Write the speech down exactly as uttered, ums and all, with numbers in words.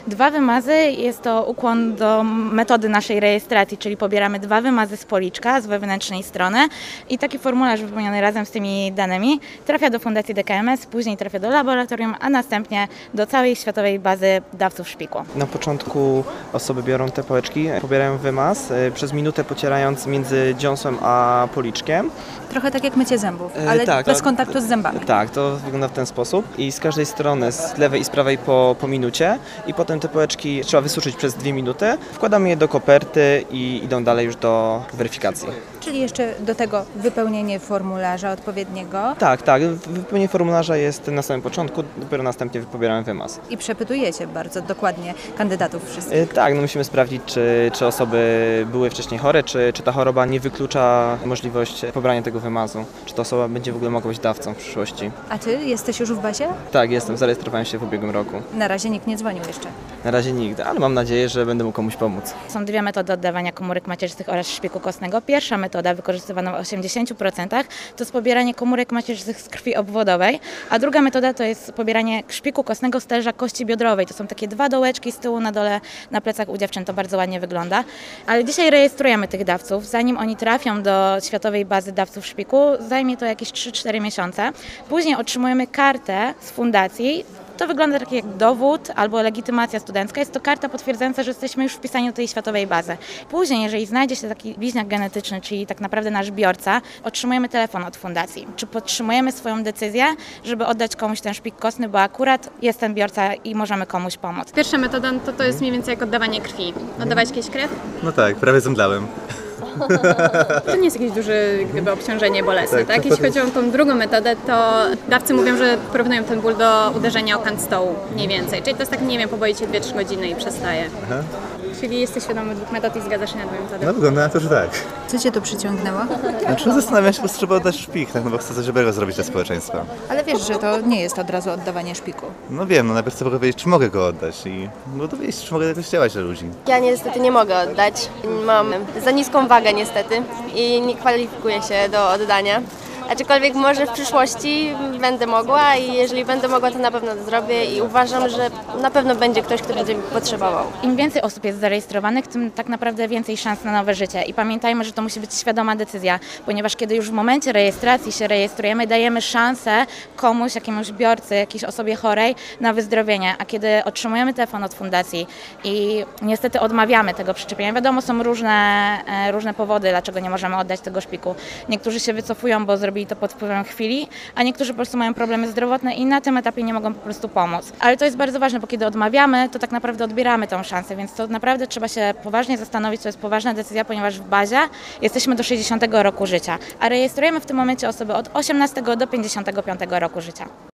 Dwa wymazy jest to ukłon do metody naszej rejestracji, czyli pobieramy dwa wymazy z policzka, z wewnętrznej strony i taki formularz wypełniony razem z tymi danymi trafia do Fundacji D K M S, później trafia do laboratorium, a następnie do całej światowej bazy dawców szpiku. Na początku osoby biorą te pałeczki, pobierają wymaz, y, przez minutę pocierając między dziąsłem a policzkiem. Trochę tak jak mycie zębów, ale E, tak, bez to- kontaktu z zębami. Tak, to wygląda w ten sposób i z każdej strony, z lewej i z prawej po, po minucie i potem te pałeczki trzeba wysuszyć przez dwie minuty. Wkładamy je do koperty i idą dalej już do weryfikacji. Czyli jeszcze do tego wypełnienie formularza odpowiedniego Tak, tak, wypełnienie formularza jest na samym początku, dopiero następnie pobieramy wymaz. i przepytujecie bardzo dokładnie kandydatów wszystkich. E, Tak, no musimy sprawdzić, czy, czy osoby były wcześniej chore, czy, czy ta choroba nie wyklucza możliwość pobrania tego wymazu, czy ta osoba będzie w ogóle mogła być dawcą w przyszłości. A ty jesteś już w bazie? Tak, jestem, zarejestrowałem się w ubiegłym roku. Na razie nikt nie dzwonił jeszcze. Na razie nigdy, ale mam nadzieję, że będę mógł komuś pomóc. Są dwie metody oddawania komórek macierzystych oraz szpiku kostnego. Pierwsza metoda, wykorzystywana w osiemdziesięciu procentach, to jest pobieranie komórek macierzystych z krwi obwodowej, a druga metoda to jest pobieranie szpiku kostnego z stęża kości biodrowej. To są takie dwa dołeczki z tyłu na dole, na plecach u dziewczyn, to bardzo ładnie wygląda. Ale dzisiaj rejestrujemy tych dawców. Zanim oni trafią do światowej bazy dawców szpiku, zajmie to jakieś trzy cztery miesiące. Później otrzymujemy kartę z fundacji. To wygląda tak jak dowód albo legitymacja studencka. Jest to karta potwierdzająca, że jesteśmy już wpisani do tej światowej bazy. Później, jeżeli znajdzie się taki bliźniak genetyczny, czyli tak naprawdę nasz biorca, otrzymujemy telefon od fundacji. Czy podtrzymujemy swoją decyzję, żeby oddać komuś ten szpik kostny, bo akurat jest ten biorca i możemy komuś pomóc. Pierwsza metoda to, to jest mniej więcej jak oddawanie krwi. Oddawałeś kiedyś krew? No tak, prawie zemdlałem. To nie jest jakieś duże gdyby, obciążenie bolesne, Tak, tak? to- Jeśli chodzi o tą drugą metodę, to dawcy mówią, że porównują ten ból do uderzenia o kant stołu, mniej więcej. Czyli to jest tak, nie wiem, poboi cię dwie trzy godziny i przestaje. Aha. Czyli jesteś świadomy dwóch metod i zgadzasz się na dwie metody. No wygląda na to, że tak. Co cię tu przyciągnęło? Znaczy zastanawiam się, po prostu trzeba oddać szpik, tak, no bo chcę coś dobrego zrobić dla społeczeństwa. Ale wiesz, że to nie jest od razu oddawanie szpiku. No wiem, no najpierw chcę powiedzieć, czy mogę go oddać i no dowiedzieć, czy mogę jakoś działać dla ludzi. Ja niestety nie mogę oddać. Mam za niską wagę niestety i nie kwalifikuję się do oddania. Aczkolwiek może w przyszłości będę mogła i jeżeli będę mogła, to na pewno to zrobię i uważam, że na pewno będzie ktoś, kto będzie mi potrzebował. Im więcej osób jest zarejestrowanych, tym tak naprawdę więcej szans na nowe życie. I pamiętajmy, że to musi być świadoma decyzja, ponieważ kiedy już w momencie rejestracji się rejestrujemy, dajemy szansę komuś, jakiemuś biorcy, jakiejś osobie chorej na wyzdrowienie, a kiedy otrzymujemy telefon od fundacji i niestety odmawiamy tego przyczepienia, wiadomo, są różne, e, różne powody, dlaczego nie możemy oddać tego szpiku. Niektórzy się wycofują, bo zrobili to pod wpływem chwili, a niektórzy po prostu mają problemy zdrowotne i na tym etapie nie mogą po prostu pomóc. Ale to jest bardzo ważne, bo kiedy odmawiamy, to tak naprawdę odbieramy tą szansę, więc to naprawdę trzeba się poważnie zastanowić, to jest poważna decyzja, ponieważ w bazie jesteśmy do sześćdziesiątego roku życia, a rejestrujemy w tym momencie osoby od osiemnastego do pięćdziesiątego piątego roku życia.